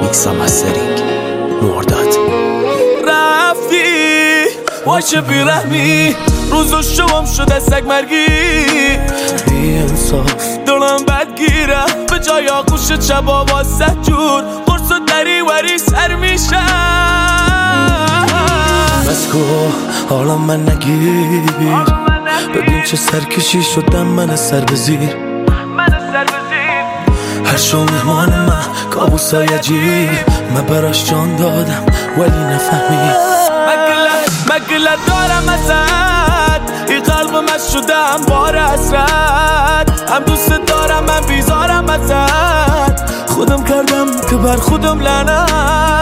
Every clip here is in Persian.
میکس و مسترینگ مرداد. رفتی وای چه بیرحمی، روز و شبم شده سگ مرگی، بی انصاف دلم بدگیره، به جای آغوش چبا واسه جور قرص و دری وری سر میشه. بس کو حالا من نگیر، ببین چه سرکشی شدم من سر به زیر، هر شو مهمان من کابوسای عجیب، من براش جان دادم ولی نفهمی. مگله دارم ازت، این قلب من شدم بار حسرت، هم دوست دارم من بیزارم ازت، خودم کردم که بر خودم لعنت،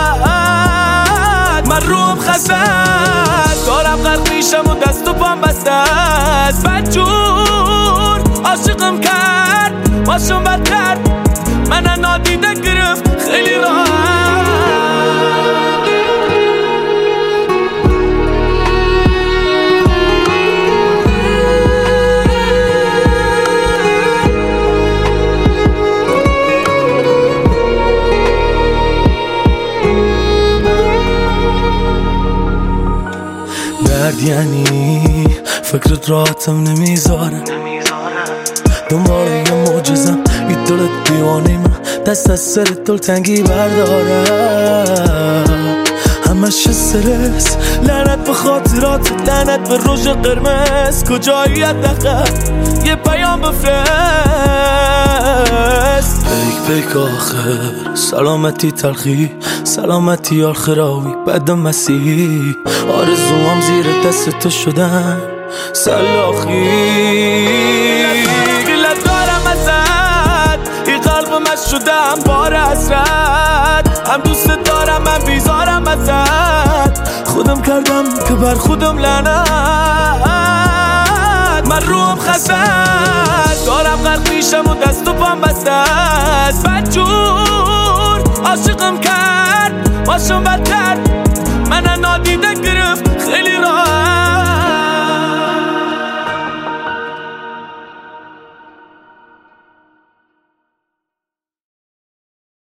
من روم خسته دارم غرق میشم و دست و پام بسته است، بدجور عاشقم کرد باشم بد کرد، من نادیده گرفت خیلی راحت. درد یعنی فکرت راحتم نمیذاره، دنبال یه معجزم این دلت دیوانه من دست از سر دلتنگی برداره، همش استرس لعنت به خاطرات، لعنت به روژ قرمز، کجایی حداقل یه پیام بفرست. پیک آخر سلامتی تلخی، سلامتی آخراوی بعد مسیحی، آرزوام زیر دست تو شدن سلاخی. گله دارم ازت، این قلب من شدم بار حسرت، هم دوست دارم من بیزارم ازت، خودم کردم که بر خودم لعنت، من روم خسته دارم غرق میشم و دست و پام بسته است، بدجور عاشقم کرد باشم بد کرد، من نادی